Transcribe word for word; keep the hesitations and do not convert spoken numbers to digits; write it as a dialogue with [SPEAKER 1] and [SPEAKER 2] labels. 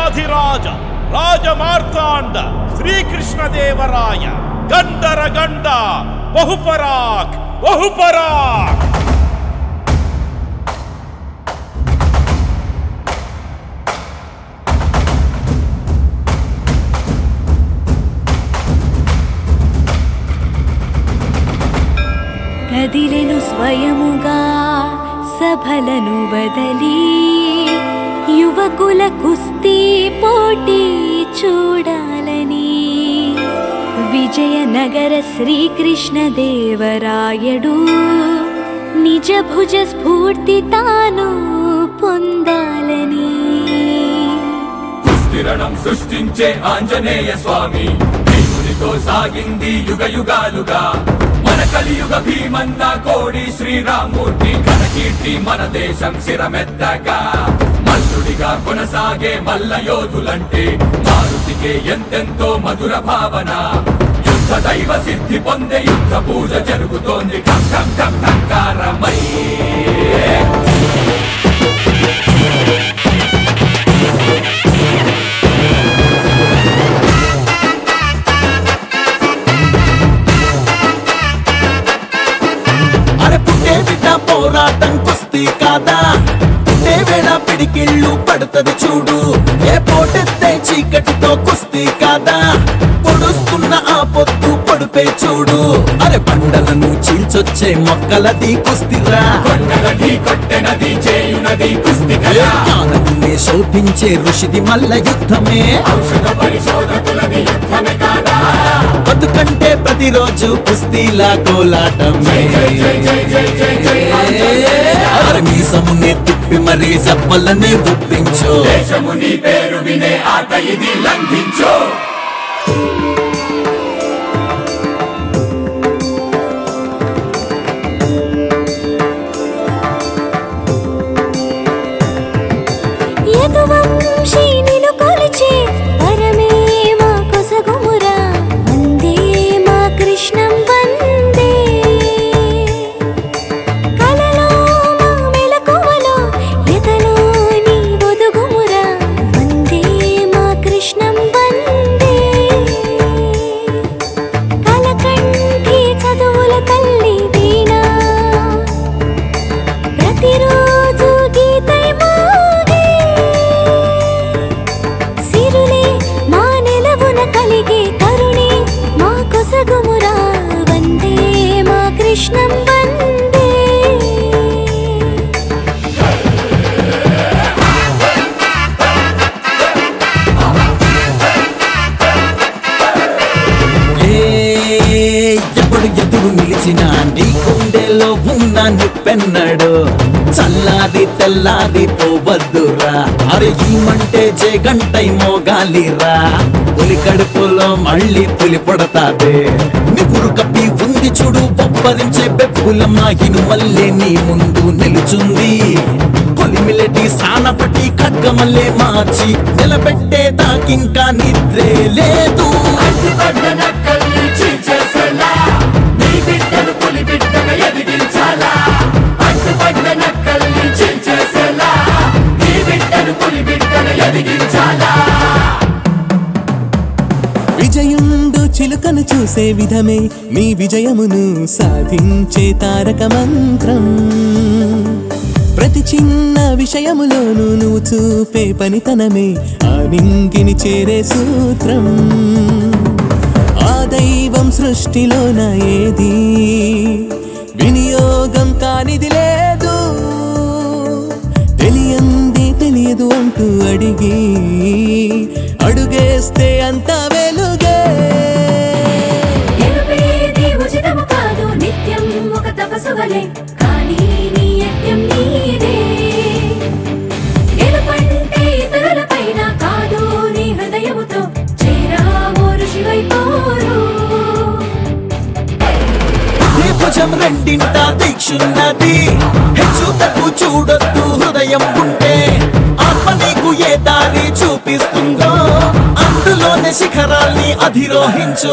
[SPEAKER 1] రాజాధిరాజ రాజమార్తాండ శ్రీకృష్ణదేవరాయ గండర గండ బహుపరాక్ బహుపరాక్.
[SPEAKER 2] కదిలెను స్వయముగా సభలను వదలి యువకుల కుస్తీ పోటీ చూడాలని విజయనగర శ్రీకృష్ణదేవరాయడు నిజ భుజ స్ఫూర్తి తాను పొందాలని
[SPEAKER 3] కుస్తిరణం సృష్టించే ఆంజనేయ స్వామి భీమునితో సాగింది యుగ యుగాలుగా. మన కలియుగ భీమన్న కోడి శ్రీరామూర్తి ఘనకీర్తి మన దేశం శిరమెత్తగా. మల్లుడిగా కొనసాగే మల్ల యోధులంటే మారుతికే ఎంతెంతో మధుర భావన. యుద్ధ దైవ సిద్ధి పొందే యుద్ధ పూజ జరుగుతోంది కం కం కం కంకారమై.
[SPEAKER 4] పోరాటం కుస్తీ కాదా, పుట్టే వేళ పిడికిళ్ళు పడుతుంది చూడు. ఏ పోటెత్తే చీకటితో కుస్తీ కాదా, పొడుస్తున్న ఆ పొత్తు పొడిపే చూడు. అరే బండలను చీల్చొచ్చే మొక్కలది కుస్తీరా, జ్ఞానమునే శోభించే ఋషిది మల్ల యుద్ధమే. బతుకంటే ప్రతిరోజు కుస్తీలా కోలాటమే. మీసమునే తిప్పి మరీ జబ్బలనే ఒప్పించో.
[SPEAKER 3] దేశముని పేరు వినే ఆట ఇది లంఘించో.
[SPEAKER 2] యదువంశీనిను కొలిచే పరమే మా కొసగుమురా. వందే మా కృష్ణం వందే. కలలో మా మెలకువలో ఎదలో నీ ఒదుగుమురా. వందే మా కృష్ణం వందే. కలకంఠి చదువుల తల్లి వీణ ప్రతిరోజు గీతై మోగే. సిరులే మా నెలవున కలిగే కరుణే మా కొసగుమురా. వందే మా కృష్ణం వందే.
[SPEAKER 4] ఎప్పుడు ఎదురు నిలిచిన నీ గుండెలో ఉన్న నిప్పెన్నడు చల్లారి తెల్లారి పోవద్దురా. అరే ఈమంటే జే గంటై మోగాలిరా. పులి కడుపులో మళ్ళీ పులి పడతాదే. నిపురు కప్పి ఉంది చూడు బొబ్బరించే బెప్పులమ్మ ఇనుమల్లే నీ ముందు నిలుచుంది. కొలిమిలటి సానపట్టి ఖడ్గమల్లే మార్చి నిలబెట్టే దాకింకా నిద్రే లేదు.
[SPEAKER 5] విజయుండు చిలుకను చూసే విధమే మీ విజయమును సాధించే తారక మంత్రం. ప్రతి చిన్న విషయములోనూ నువ్వు చూపే పనితనమే ఆ నింగిని చేరే సూత్రం. ఆ దైవం సృష్టిలోన ఏది వినియోగం కానిది లేదు. తెలియంది తెలియదు అంటూ అడిగి అడుగేస్తే అంత వెలుగే.
[SPEAKER 2] గెలుపేది ఉచితము కాదు నిత్యం ఒక తపస్సు వలె. కానీ నీ యజ్ఞం నీదే. గెలుపంటే ఇతరుల పైన కాదు నీ హృదయముతో చేరావో ఋషివై పోరు.
[SPEAKER 4] భుజం రెండింట దీక్షున్నది. హెచ్చు తగ్గు చూడొద్దు హృదయం ఉంటే. ఆత్మ నీకు ఏ దారి చూపిస్తుందో అందులోనే శిఖరాల్ని అధిరోహించు.